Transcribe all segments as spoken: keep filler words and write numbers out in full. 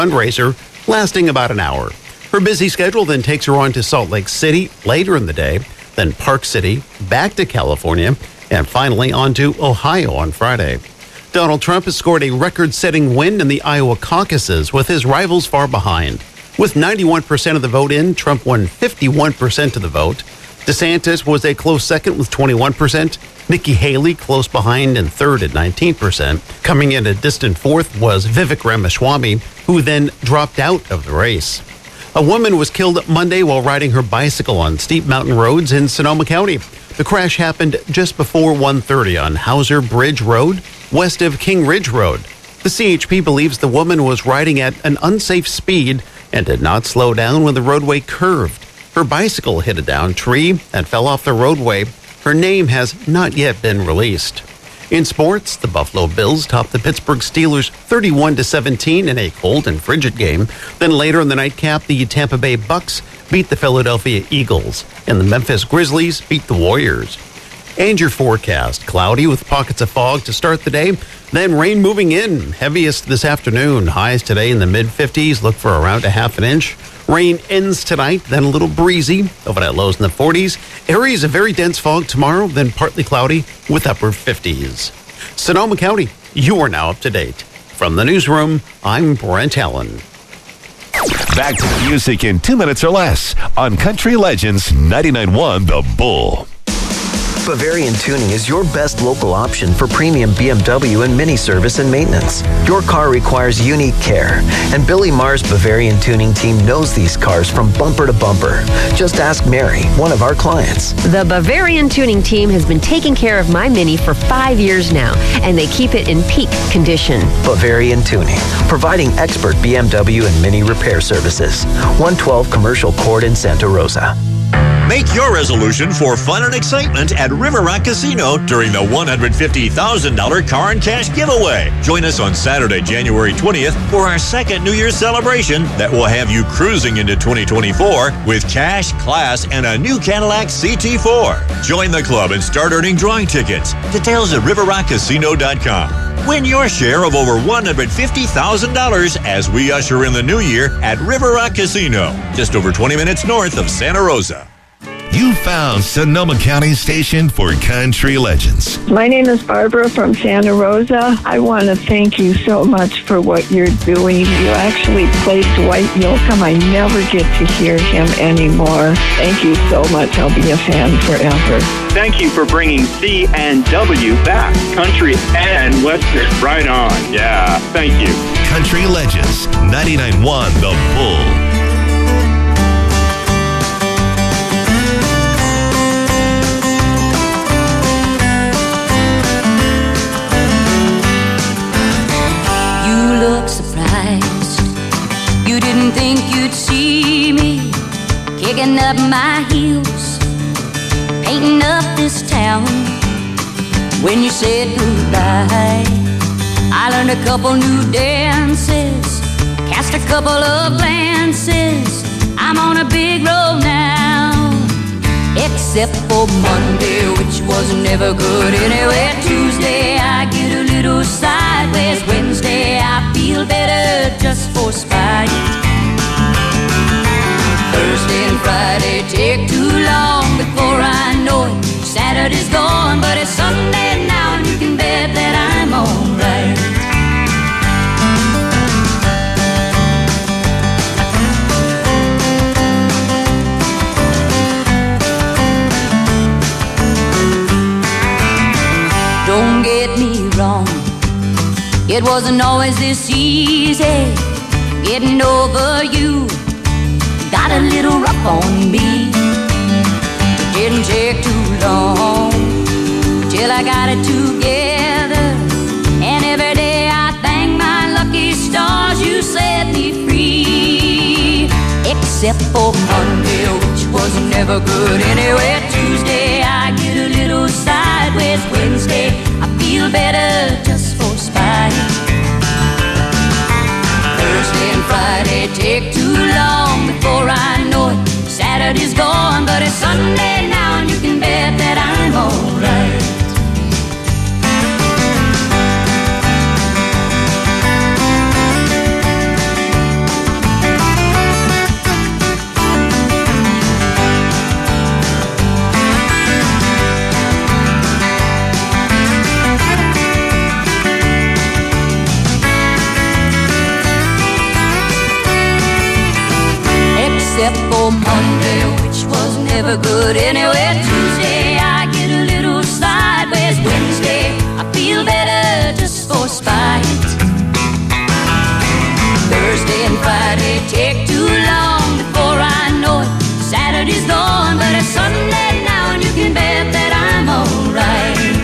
fundraiser lasting about an hour. Her busy schedule then takes her on to Salt Lake City later in the day, then Park City, back to California, and finally on to Ohio on Friday. Donald Trump has scored a record-setting win in the Iowa caucuses with his rivals far behind. With ninety-one percent of the vote in, Trump won fifty-one percent of the vote. DeSantis was a close second with twenty-one percent. Nikki Haley close behind and third at nineteen percent. Coming in a distant fourth was Vivek Ramaswamy, who then dropped out of the race. A woman was killed Monday while riding her bicycle on steep mountain roads in Sonoma County. The crash happened just before one thirty on Hauser Bridge Road, west of King Ridge Road. The C H P believes the woman was riding at an unsafe speed and did not slow down when the roadway curved. Her bicycle hit a downed tree and fell off the roadway. Her name has not yet been released. In sports, the Buffalo Bills topped the Pittsburgh Steelers thirty-one to seventeen in a cold and frigid game. Then later in the nightcap, the Tampa Bay Bucks beat the Philadelphia Eagles, and the Memphis Grizzlies beat the Warriors. And your forecast, cloudy with pockets of fog to start the day, then rain moving in, heaviest this afternoon. Highs today in the mid fifties, look for around a half an inch. Rain ends tonight, then a little breezy, overnight lows in the forties. Areas of very dense fog tomorrow, then partly cloudy with upper fifties. Sonoma County, you are now up to date. From the newsroom, I'm Brent Allen. Back to the music in two minutes or less on Country Legends ninety-nine point one The Bull. Bavarian Tuning is your best local option for premium B M W and Mini service and maintenance. Your car requires unique care, and Billy Marr's Bavarian Tuning team knows these cars from bumper to bumper. Just ask Mary, one of our clients. The Bavarian Tuning team has been taking care of my Mini for five years now, and they keep it in peak condition. Bavarian Tuning, providing expert B M W and Mini repair services. one twelve Commercial Court in Santa Rosa. Make your resolution for fun and excitement at River Rock Casino during the one hundred fifty thousand dollars car and cash giveaway. Join us on Saturday, January twentieth for our second New Year's celebration that will have you cruising into twenty twenty-four with cash, class, and a new Cadillac C T four. Join the club and start earning drawing tickets. Details at river rock casino dot com. Win your share of over one hundred fifty thousand dollars as we usher in the new year at River Rock Casino, just over twenty minutes north of Santa Rosa. You found Sonoma County Station for Country Legends. My name is Barbara from Santa Rosa. I want to thank you so much for what you're doing. You actually played Dwight Yoakam. I never get to hear him anymore. Thank you so much. I'll be a fan forever. Thank you for bringing C and W back. Country and Western. Right on. Yeah, thank you. Country Legends, ninety-nine point one The Bull. Look surprised. You didn't think you'd see me kicking up my heels, painting up this town. When you said goodbye, I learned a couple new dances, cast a couple of glances. I'm on a big roll now, except for Monday, which was never good anyway. Tuesday I get a little sideways. Wednesday I feel better just for spite. Thursday and Friday take too long before I know it. Saturday's gone, but it's Sunday now, and you can bet that I'm alright. Don't get me wrong, it wasn't always this easy. Getting over you got a little rough on me. It didn't take too long till I got it together, and every day I thank my lucky stars you set me free. Except for Monday, which was never good anyway. Tuesday I get a little sideways. Wednesday I feel better just for spite. Thursday and Friday take too long before I know it. Saturday's gone, but it's Sunday now, and you can bet that I'm alright. Monday, which was never good anyway. Tuesday, I get a little sideways. Wednesday, I feel better just for spite. Thursday and Friday take too long before I know it. Saturday's gone, but it's Sunday now, and you can bet that I'm alright.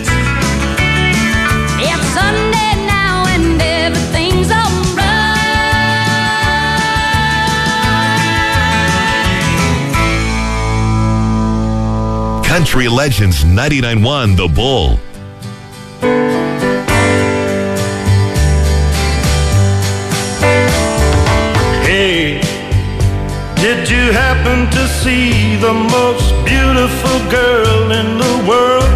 It's Sunday now, and everything's alright. Country Legends ninety-nine point one The Bull. Hey, did you happen to see the most beautiful girl in the world?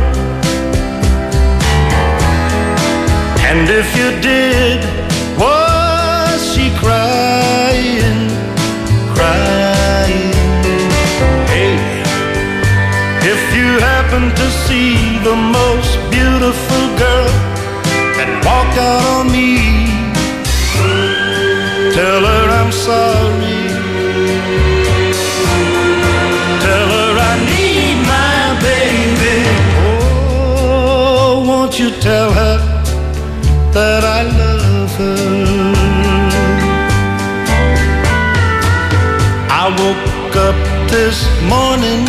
And if you did, was she crying, crying? Hey, if you happen to see the most beautiful girl that walked out on me, tell her I'm sorry. Tell her I need my baby. Oh, won't you tell her that I love her? I woke up this morning,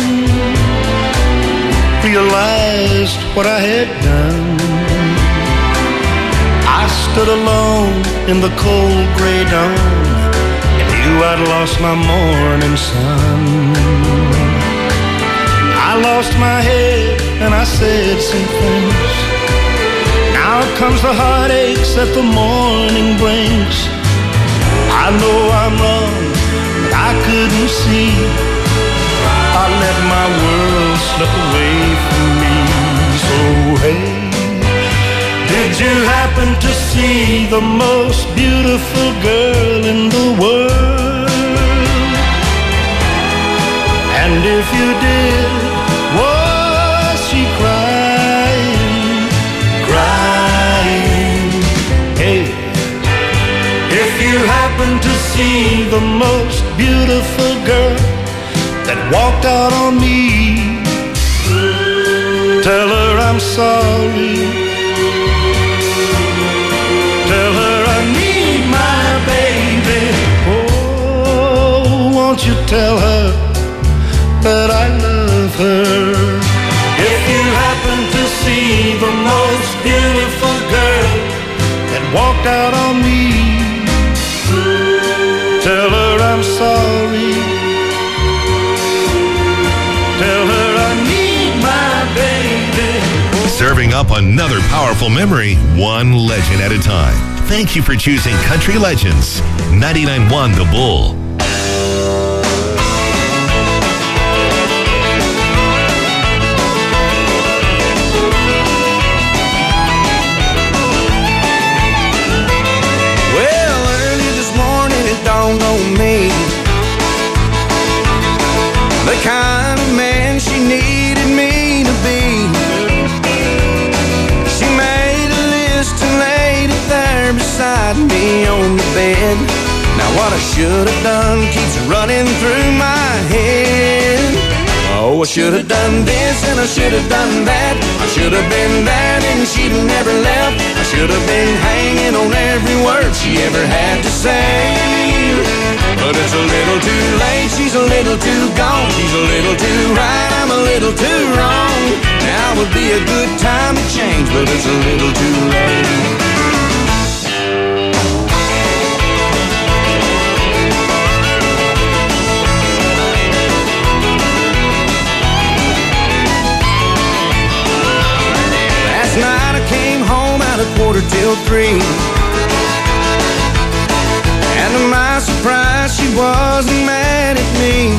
realized what I had done. I stood alone in the cold gray dawn and knew I'd lost my morning sun. I lost my head and I said some things. Now comes the heartaches that the morning brings. I know I'm wrong, but I couldn't see. I let my world slip away from me. So hey, did you happen to see the most beautiful girl in the world? And if you did, was she crying, crying? Hey, if you happen to see the most beautiful girl that walked out on me, tell her I'm sorry. Tell her I need my baby. Oh, won't you tell her that I love her? If you happen to see the most beautiful girl that walked out on me, tell her I'm sorry. Tell her I need my baby. Serving up another powerful memory, one legend at a time. Thank you for choosing Country Legends ninety-nine point one The Bull. Well, early this morning it dawned on me the kind of man she needed me to be. She made a list and laid it there beside me on the bed. Now what I should have done keeps running through my head. Oh, I should have done this and I should have done that. I should have been there and she'd never left. I should have been hanging on every word she ever had to say. But it's a little too late, she's a little too gone. She's a little too right, I'm a little too wrong. Now would be a good time to change, but it's a little too late. Last night I came home at a quarter till three, and to my surprise she wasn't mad at me.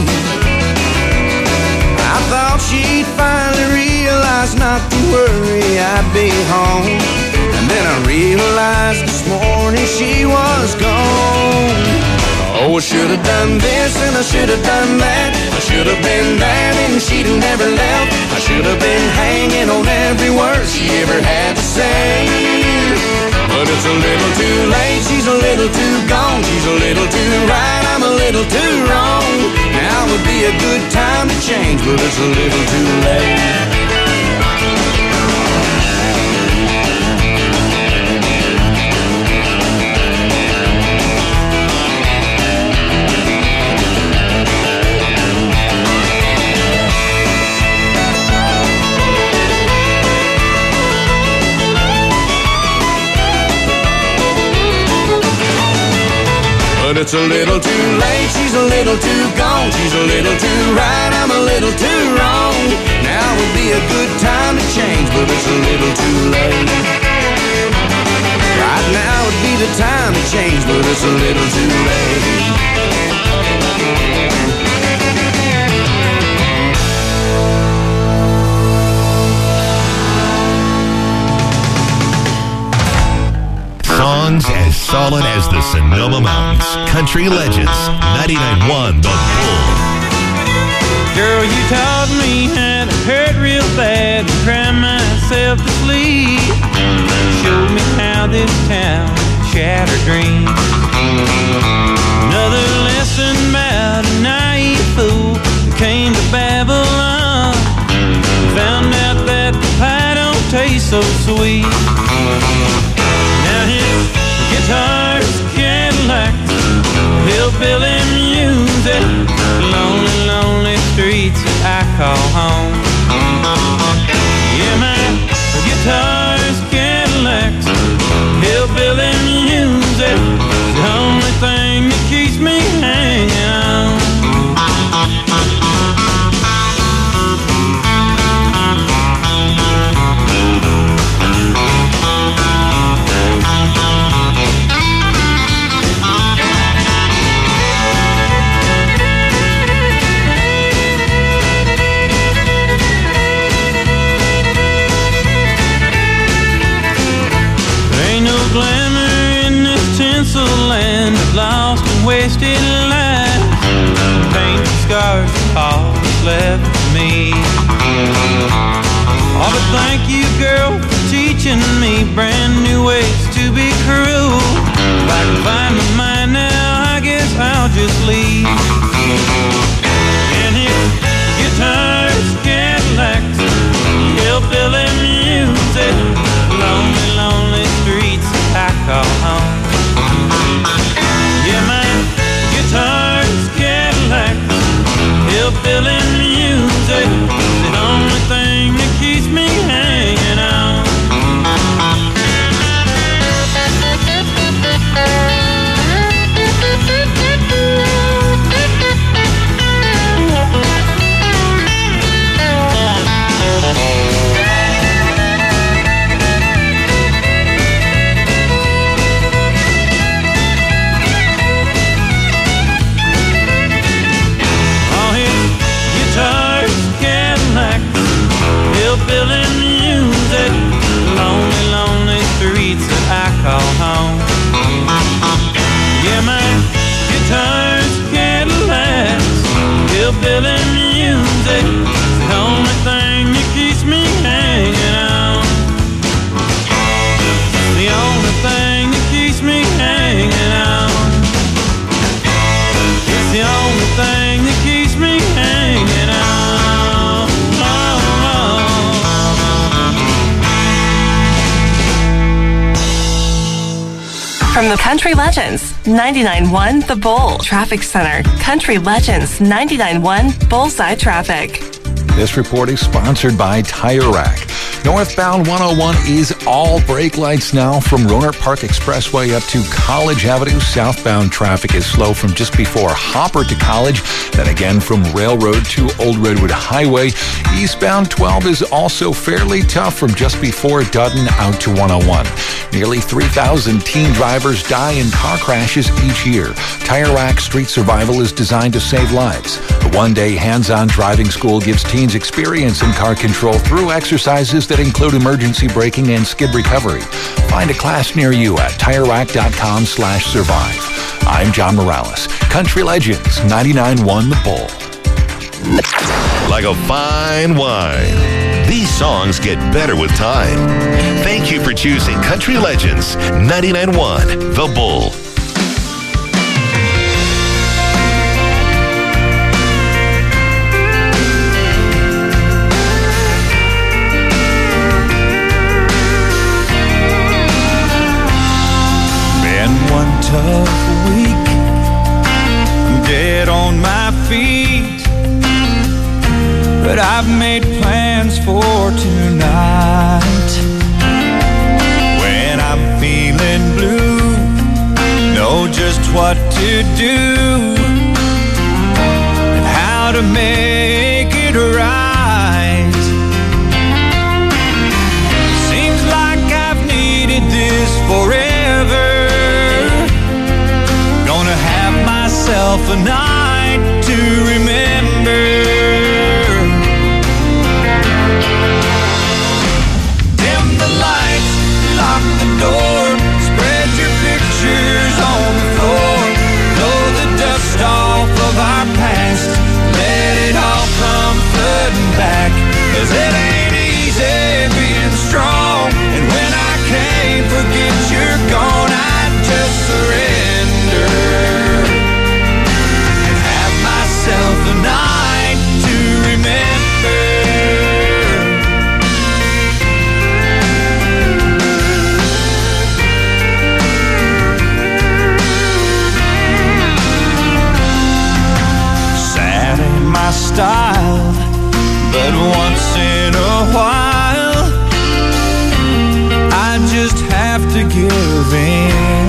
I thought she'd finally realize not to worry, I'd be home. And then I realized this morning she was gone. Oh, I should have done this and I should have done that. I should have been there and she'd have never left. I should have been hanging on every word she ever had to say. But it's a little too late, she's a little too gone. She's a little too right, I'm a little too wrong. Now would be be a good time to change, but it's a little too late. But it's a little too late, she's a little too gone. She's a little too right, I'm a little too wrong. Now would be a good time to change, but it's a little too late. Right now would be the time to change, but it's a little too late. Songs as solid as the Sonoma Mountains. Country Legends, ninety-nine point one The Bull. Girl, you taught me how to hurt real bad and cry myself to sleep. Showed me how this town shattered dreams. Another lesson about a naive fool who came to Babylon. Found out that the pie don't taste so sweet. Now his guitar's Cadillac, hillbilly music, lonely, lonely streets that I call home. Yeah, my guitar's Cadillac, hillbilly music, the only thing that keeps me hanging on. Glamour in this tinsel land of lost and wasted lives. Pain and scars are all that's left for me. Oh, but thank you, girl, for teaching me brand new ways to be cruel. If I can find my mind now, I guess I'll just leave. And his guitar's Cadillacs, hillbilly music, lonely, lonely streets I call home. Yeah, my guitar's Cadillac, hillbilly music, the only thing that keeps me hanging on. Hillbilly music, lonely, lonely streets that I call home. Yeah, my guitar's Cadillacs, hillbilly music, the only thing that keeps me hanging on. The only thing that keeps me hanging on. It's the only thing that keeps me hanging on. From the Country Legends, ninety-nine point one The Bull Traffic Center. Country Legends, ninety-nine point one Bullseye Traffic. This report is sponsored by Tire Rack. Northbound one oh one is all brake lights now from Rohnert Park Expressway up to College Avenue. Southbound traffic is slow from just before Hopper to College, then again from Railroad to Old Redwood Highway. Eastbound twelve is also fairly tough from just before Dutton out to one oh one. Nearly three thousand teen drivers die in car crashes each year. Tire Rack Street Survival is designed to save lives. The one-day hands-on driving school gives teens experience in car control through exercises that include emergency braking and skid recovery. Find a class near you at TireRack.com slash survive. I'm John Morales. Country Legends, ninety-nine point one The Bull. Like a fine wine, these songs get better with time. Thank you for choosing Country Legends, ninety-nine point one The Bull. I've made plans for tonight. When I'm feeling blue, know just what to do and how to make it right. Seems like I've needed this forever. Gonna have myself a night to remember. Door, spread your pictures on the floor, blow the dust off of our past, let it all come flooding back, 'cause it ain't easy being strong, and when I can't forget you're gone, I just surrender and have myself a night to remember. My style, but once in a while I just have to give in,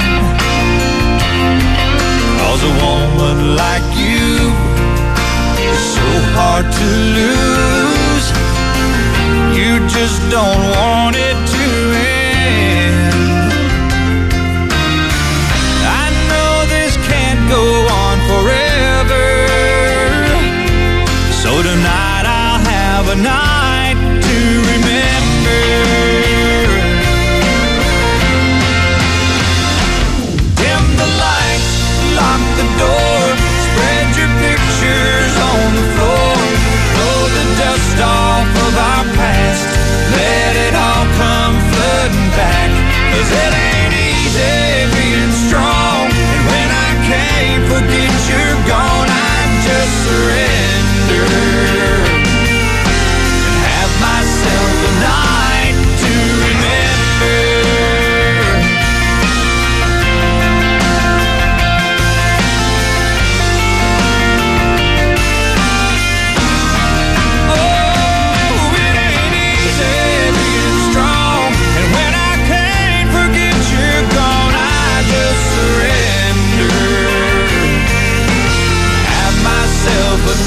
'cause a woman like you is so hard to lose. You just don't want it to end. I know this can't go on forever, so tonight I'll have a night to remember. Dim the lights, lock the door, spread your pictures on the floor, blow the dust off of our past, let it all come flooding back, 'cause it ain't easy being strong, and when I can't forget you're gone, I just surrender and have myself a night to remember. Oh, it ain't easy being strong, and when I can't forget you're gone, I just surrender. Have myself a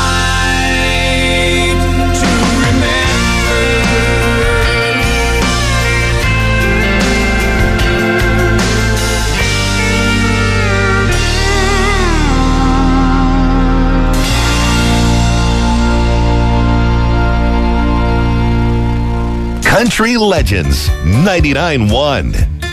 night to remember. Country Legends ninety-nine point one.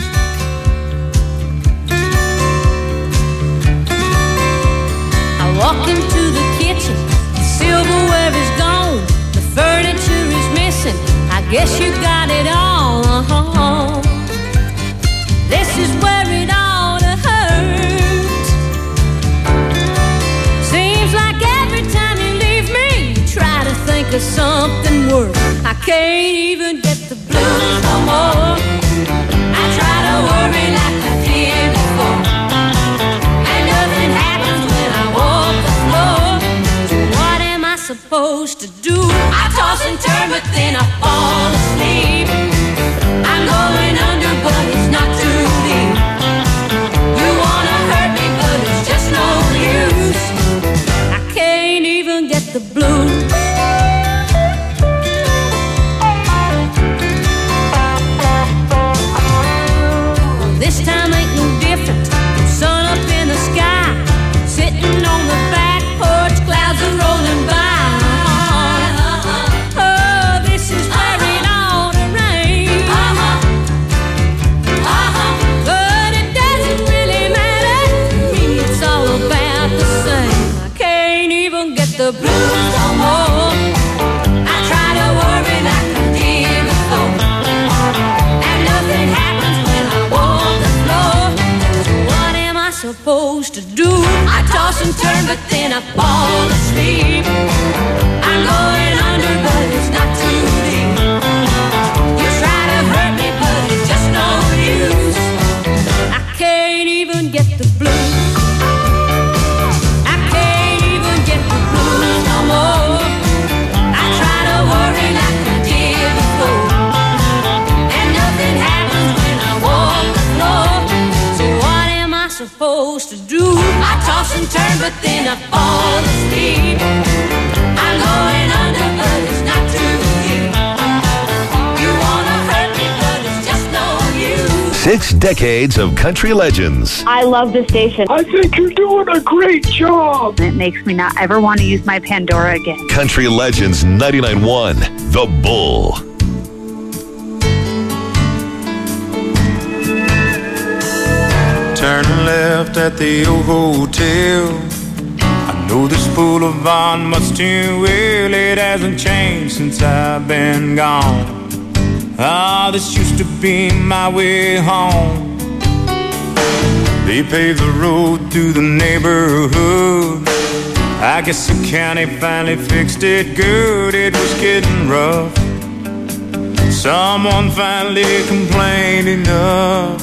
I walk into the kitchen, the silverware is gone, the furniture is missing, I guess you got it all. This is where it ought to hurt. Seems like every time you leave me, you try to think of something worse. I can't even get the blues no more. I try to worry like I did before, and nothing happens when I walk the floor. So what am I supposed to do? I toss and turn, but then I fall asleep. I'm going under, but it's not too deep. You wanna hurt me, but it's just no use. I can't even get the blues. This time ain't no different. Sun up in the sky, sitting on the back porch, clouds are rolling by. Oh, this is where it ought to rain. But it doesn't really matter to me, it's all about the same. I can't even get the blues no more. I try to worry like I did before, and nothing happens when I walk the floor. So what am I supposed to do? I toss and turn, but then I fall asleep. I'm going under, but it's not too deep. You try to hurt me, but it's just no use. I can't even get the blues. I can't even get the blues no more. I try but then I fall asleep. I'm going under, but it's not too deep. You wanna hurt me, but it's just no use. Six decades of country legends. I love the station. I think you're doing a great job. It makes me not ever want to use my Pandora again. Country Legends ninety-nine point one, The Bull. Turn left at the old hotel. I know this boulevard much too well. It hasn't changed since I've been gone. Ah, this used to be my way home. They paved the road through the neighborhood. I guess the county finally fixed it good. It was getting rough. Someone finally complained enough.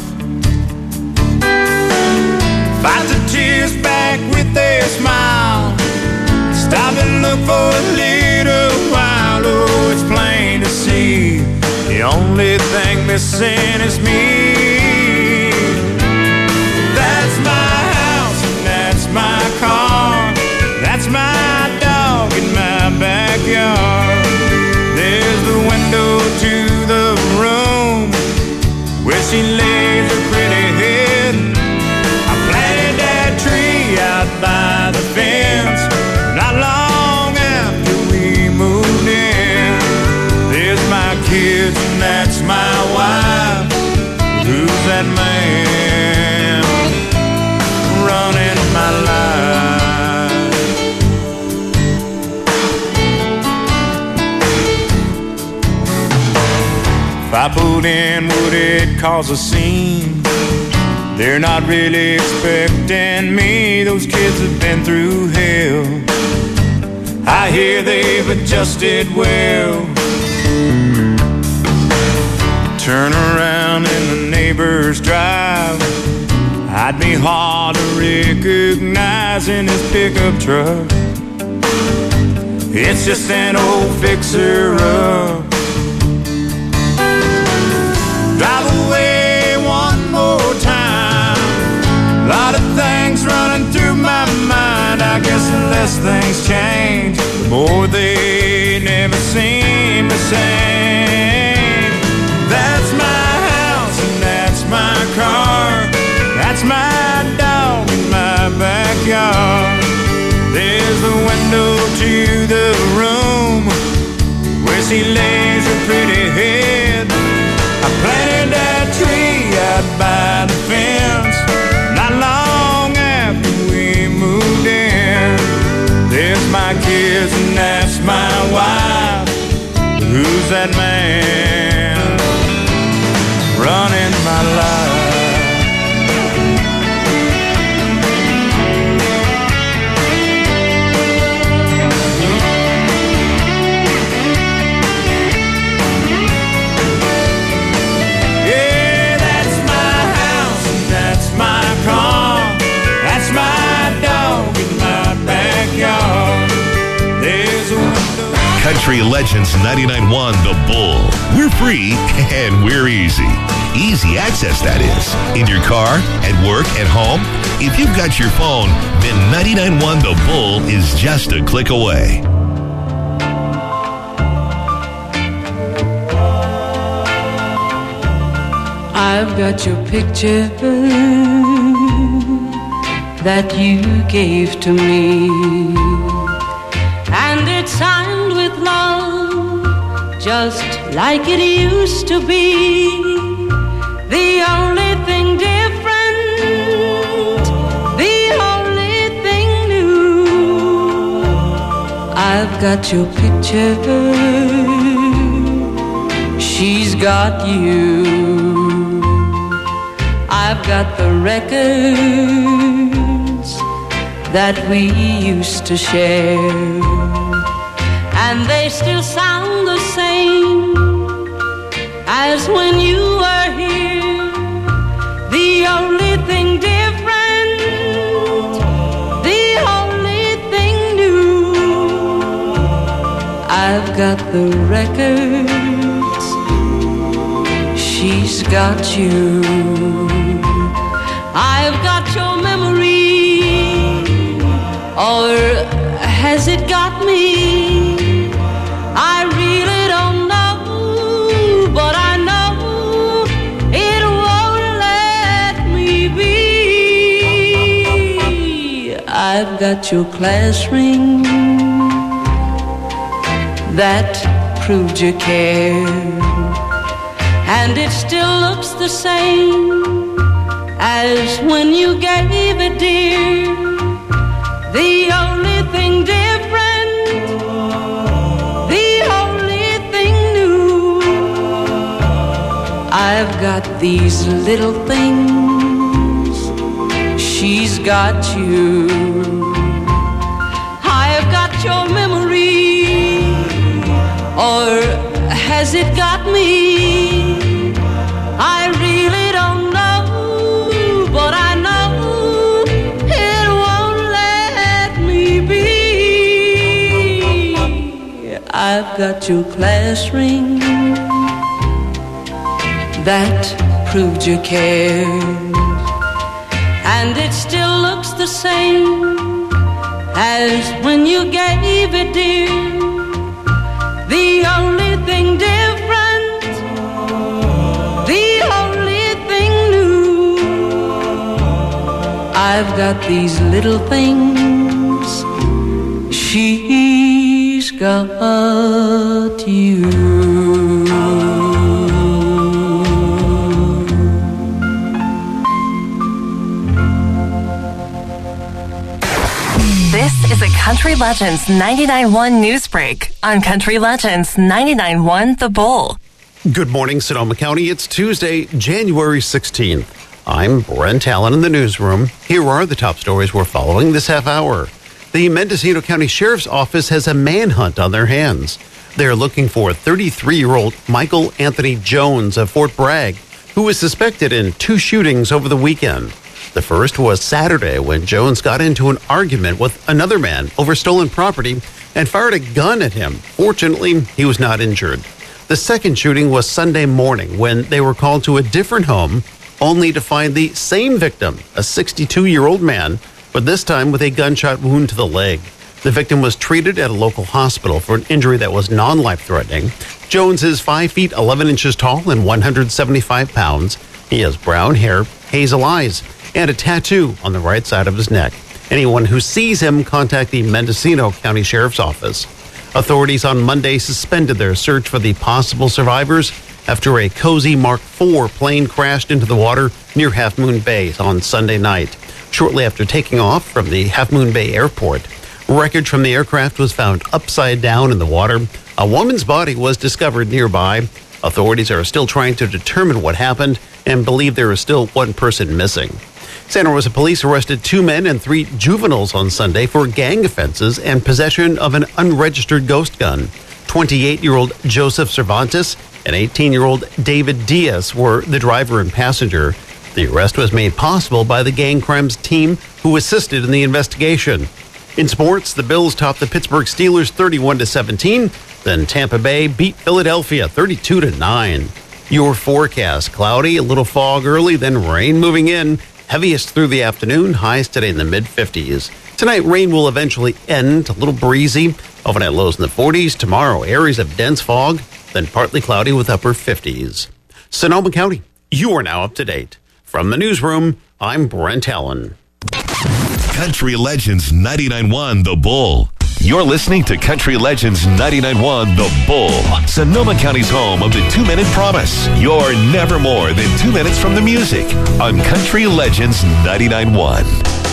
Fight the tears back with their smile. Stop and look for a little while. Oh, it's plain to see the only thing missing is me. That's my house and that's my car. That's my dog in my backyard. There's the window to the room where she lays her pretty head. I planted that tree out by the fence not long after we moved in. There's my kids and that's my wife. Who's that man running my life? If I pulled in, would it cause a scene? They're not really expecting me. Those kids have been through hell. I hear they've adjusted well. Turn around in the neighbor's drive. I'd be hard to recognize in his pickup truck. It's just an old fixer-up. Drive away one more time. A lot of things running through my mind. I guess the less things change, the more they never seem the same. That's my house and that's my car. That's my dog in my backyard. There's the window to the room where she lays her pretty head. I planted that tree out by the fence not long after we moved in. There's my kids and that's my wife. Who's that man running my life? Country Legends ninety-nine point one, The Bull. We're free and we're easy. Easy access, that is. In your car, at work, at home. If you've got your phone, then ninety-nine point one The Bull is just a click away. I've got your picture that you gave to me, and it's signed with love, just like it used to be. The only thing different, the only thing new, I've got your picture, she's got you. I've got the records that we used to share, and they still sound the same as when you were here. The only thing different, the only thing new, I've got the records, she's got you. I've got your memory Or has it got me? I really don't know, but I know it won't let me be. I've got your class ring that proved you cared, and it still looks the same as when you gave it, dear. The only thing different, the only thing new, I've got these little things, she's got you. I've got your memory, or has it got me? I really don't know, but I know it won't let me be. I've got your class ring that proved you cared, and it still looks the same as when you gave it, dear. The only thing different, the only thing new, I've got these little things, she's got you. This is a Country Legends ninety-nine point one news break on Country Legends ninety-nine point one The Bull. Good morning, Sonoma County. It's Tuesday, January sixteenth. I'm Brent Allen in the newsroom. Here are the top stories we're following this half hour. The Mendocino County Sheriff's Office has a manhunt on their hands. They're looking for thirty-three-year-old Michael Anthony Jones of Fort Bragg, who was suspected in two shootings over the weekend. The first was Saturday when Jones got into an argument with another man over stolen property and fired a gun at him. Fortunately, he was not injured. The second shooting was Sunday morning when they were called to a different home, only to find the same victim, a sixty-two-year-old man, but this time with a gunshot wound to the leg. The victim was treated at a local hospital for an injury that was non-life-threatening. Jones is five feet eleven inches tall and one hundred seventy-five pounds. He has brown hair, hazel eyes, and a tattoo on the right side of his neck. Anyone who sees him, contact the Mendocino County Sheriff's Office. Authorities on Monday suspended their search for the possible survivors after a Cozy Mark four plane crashed into the water near Half Moon Bay on Sunday night. Shortly after taking off from the Half Moon Bay airport, wreckage from the aircraft was found upside down in the water. A woman's body was discovered nearby. Authorities are still trying to determine what happened and believe there is still one person missing. Santa Rosa police arrested two men and three juveniles on Sunday for gang offenses and possession of an unregistered ghost gun. twenty-eight-year-old Joseph Cervantes and eighteen-year-old David Diaz were the driver and passenger. The arrest was made possible by the gang crimes team who assisted in the investigation. In sports, the Bills topped the Pittsburgh Steelers thirty-one to seventeen. Then Tampa Bay beat Philadelphia thirty-two to nine. Your forecast: cloudy, a little fog early, then rain moving in. Heaviest through the afternoon, highs today in the mid-fifties. Tonight, rain will eventually end, a little breezy. Overnight lows in the forties. Tomorrow, areas of dense fog, then partly cloudy with upper fifties. Sonoma County, you are now up to date. From the newsroom, I'm Brent Allen. Country Legends ninety-nine point one The Bull. You're listening to Country Legends ninety-nine point one The Bull, Sonoma County's home of the two-minute promise. You're never more than two minutes from the music on Country Legends ninety-nine point one.